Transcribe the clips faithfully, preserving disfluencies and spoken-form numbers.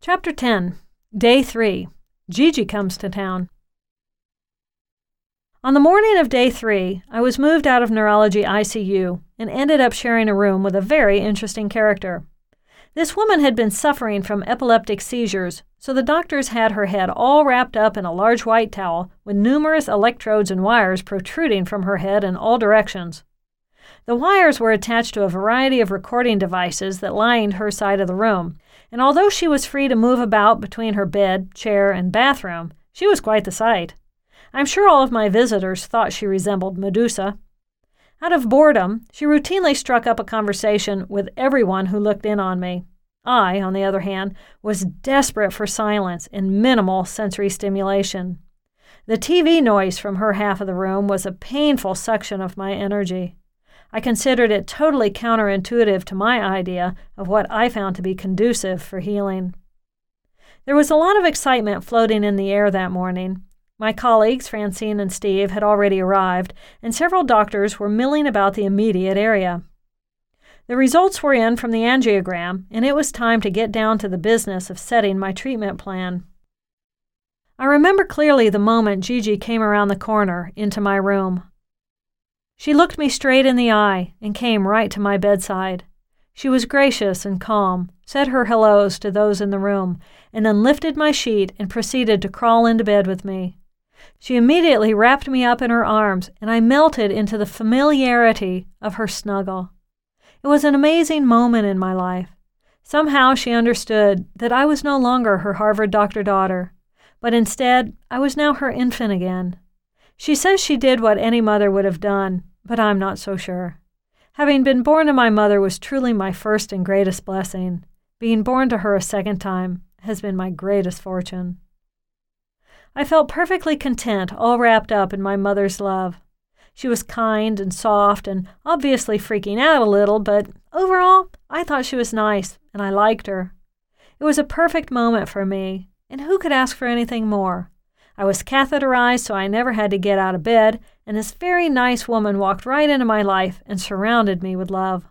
Chapter ten. Day three. Gigi comes to town. On the morning of day three, I was moved out of neurology I C U and ended up sharing a room with a very interesting character. This woman had been suffering from epileptic seizures, so the doctors had her head all wrapped up in a large white towel with numerous electrodes and wires protruding from her head in all directions. The wires were attached to a variety of recording devices that lined her side of the room, and although she was free to move about between her bed, chair, and bathroom, she was quite the sight. I'm sure all of my visitors thought she resembled Medusa. Out of boredom, she routinely struck up a conversation with everyone who looked in on me. I, on the other hand, was desperate for silence and minimal sensory stimulation. The T V noise from her half of the room was a painful suction of my energy. I considered it totally counterintuitive to my idea of what I found to be conducive for healing. There was a lot of excitement floating in the air that morning. My colleagues, Francine and Steve, had already arrived, and several doctors were milling about the immediate area. The results were in from the angiogram, and it was time to get down to the business of setting my treatment plan. I remember clearly the moment Gigi came around the corner into my room. She looked me straight in the eye and came right to my bedside. She was gracious and calm, said her hellos to those in the room, and then lifted my sheet and proceeded to crawl into bed with me. She immediately wrapped me up in her arms, and I melted into the familiarity of her snuggle. It was an amazing moment in my life. Somehow she understood that I was no longer her Harvard doctor daughter, but instead I was now her infant again. She says she did what any mother would have done, but I'm not so sure. Having been born to my mother was truly my first and greatest blessing. Being born to her a second time has been my greatest fortune. I felt perfectly content, all wrapped up in my mother's love. She was kind and soft and obviously freaking out a little, but overall, I thought she was nice and I liked her. It was a perfect moment for me, and who could ask for anything more? I was catheterized, so I never had to get out of bed, and this very nice woman walked right into my life and surrounded me with love.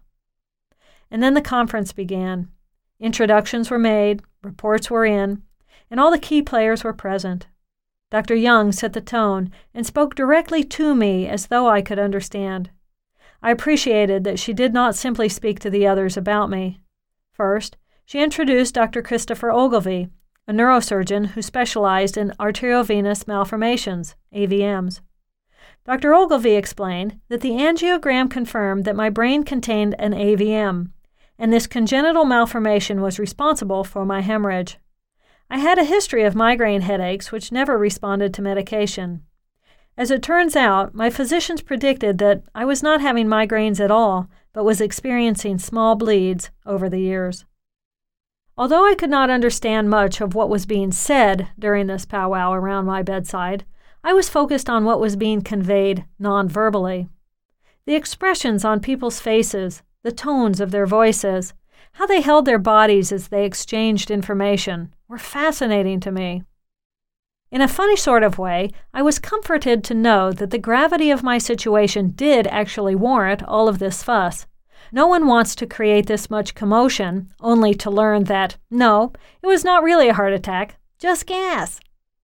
And then the conference began. Introductions were made, reports were in, and all the key players were present. Doctor Young set the tone and spoke directly to me as though I could understand. I appreciated that she did not simply speak to the others about me. First, she introduced Doctor Christopher Ogilvie, a neurosurgeon who specialized in arteriovenous malformations, A V Ms. Doctor Ogilvie explained that the angiogram confirmed that my brain contained an A V M, and this congenital malformation was responsible for my hemorrhage. I had a history of migraine headaches which never responded to medication. As it turns out, my physicians predicted that I was not having migraines at all, but was experiencing small bleeds over the years. Although I could not understand much of what was being said during this powwow around my bedside, I was focused on what was being conveyed non-verbally. The expressions on people's faces, the tones of their voices, how they held their bodies as they exchanged information, were fascinating to me. In a funny sort of way, I was comforted to know that the gravity of my situation did actually warrant all of this fuss. No one wants to create this much commotion, only to learn that, no, it was not really a heart attack, just gas.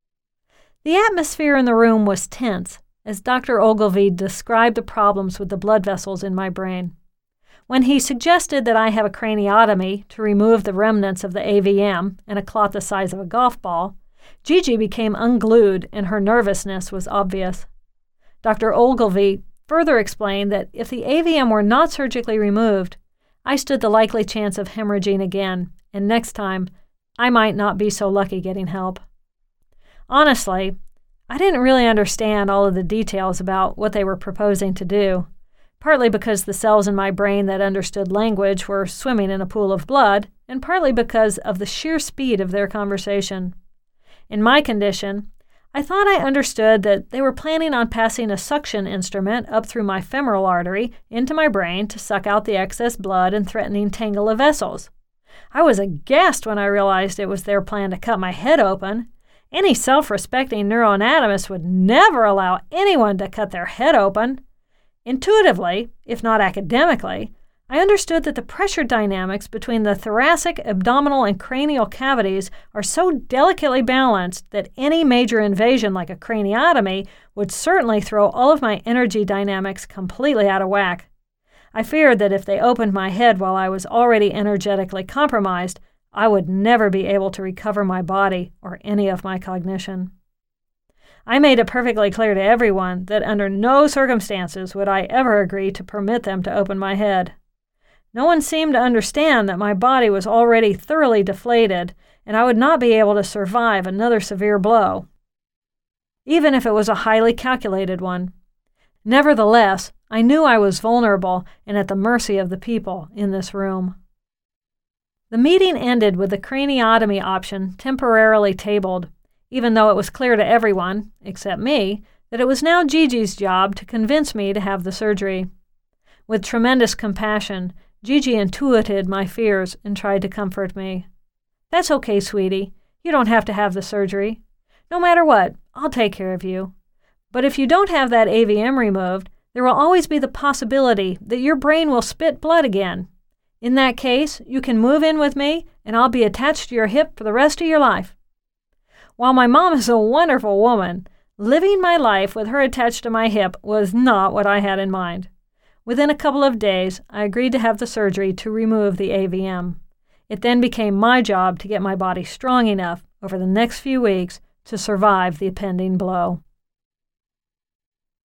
The atmosphere in the room was tense as Doctor Ogilvie described the problems with the blood vessels in my brain. When he suggested that I have a craniotomy to remove the remnants of the A V M and a clot the size of a golf ball, Gigi became unglued and her nervousness was obvious. Doctor Ogilvie further explained that if the A V M were not surgically removed, I stood the likely chance of hemorrhaging again, and next time, I might not be so lucky getting help. Honestly, I didn't really understand all of the details about what they were proposing to do, partly because the cells in my brain that understood language were swimming in a pool of blood, and partly because of the sheer speed of their conversation. In my condition, I thought I understood that they were planning on passing a suction instrument up through my femoral artery into my brain to suck out the excess blood and threatening tangle of vessels. I was aghast when I realized it was their plan to cut my head open. Any self-respecting neuroanatomist would never allow anyone to cut their head open. Intuitively, if not academically, I understood that the pressure dynamics between the thoracic, abdominal, and cranial cavities are so delicately balanced that any major invasion like a craniotomy would certainly throw all of my energy dynamics completely out of whack. I feared that if they opened my head while I was already energetically compromised, I would never be able to recover my body or any of my cognition. I made it perfectly clear to everyone that under no circumstances would I ever agree to permit them to open my head. No one seemed to understand that my body was already thoroughly deflated, and I would not be able to survive another severe blow, even if it was a highly calculated one. Nevertheless, I knew I was vulnerable and at the mercy of the people in this room. The meeting ended with the craniotomy option temporarily tabled, even though it was clear to everyone, except me, that it was now Gigi's job to convince me to have the surgery. With tremendous compassion, Gigi intuited my fears and tried to comfort me. "That's okay, sweetie. You don't have to have the surgery. No matter what, I'll take care of you. But if you don't have that A V M removed, there will always be the possibility that your brain will spit blood again. In that case, you can move in with me, and I'll be attached to your hip for the rest of your life." While my mom is a wonderful woman, living my life with her attached to my hip was not what I had in mind. Within a couple of days, I agreed to have the surgery to remove the A V M. It then became my job to get my body strong enough over the next few weeks to survive the impending blow.